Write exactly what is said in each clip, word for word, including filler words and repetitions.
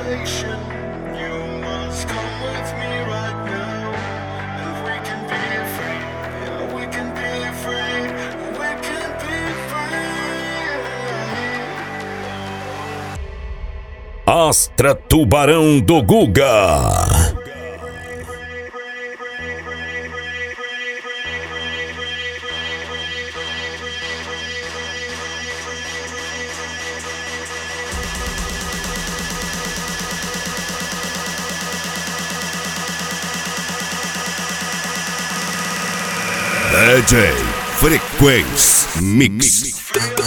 station. You must come with me right now, and we can be free. Yeah, we can be free. We can be free. Astra Tubarão do Guga. D J Frequência Mix.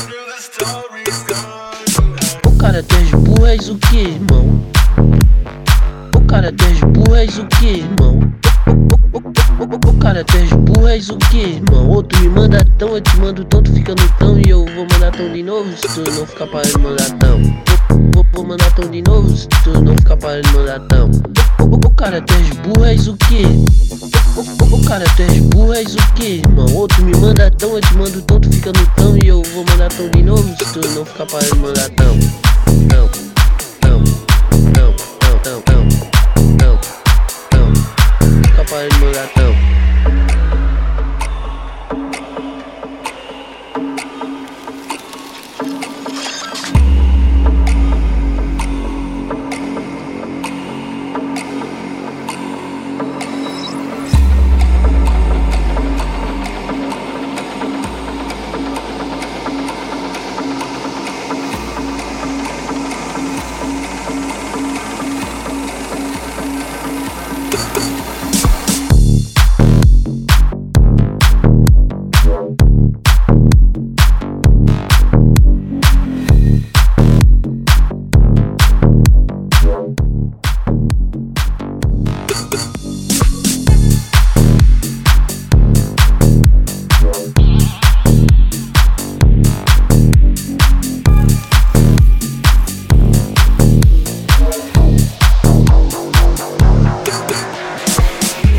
O cara tem as burras, o que, irmão? O cara tem as burras, o que, irmão? O, o, o, o cara tem as burras, o que, irmão? Ou tu me manda tão, eu te mando tão, tu fica no tão e eu vou mandar tão de novo se tu não ficar parando de mandar tão. Vou, vou mandar tão de novo se tu não ficar parando de mandar tão. O, o, o cara tem as burras, o que? O, o, o cara tem as burras, o que, irmão? Ou tu me manda tão, eu te mando tão, tu fica no tão e eu vou mandar tão de novo se tu não ficar parando de mandar tão. Não.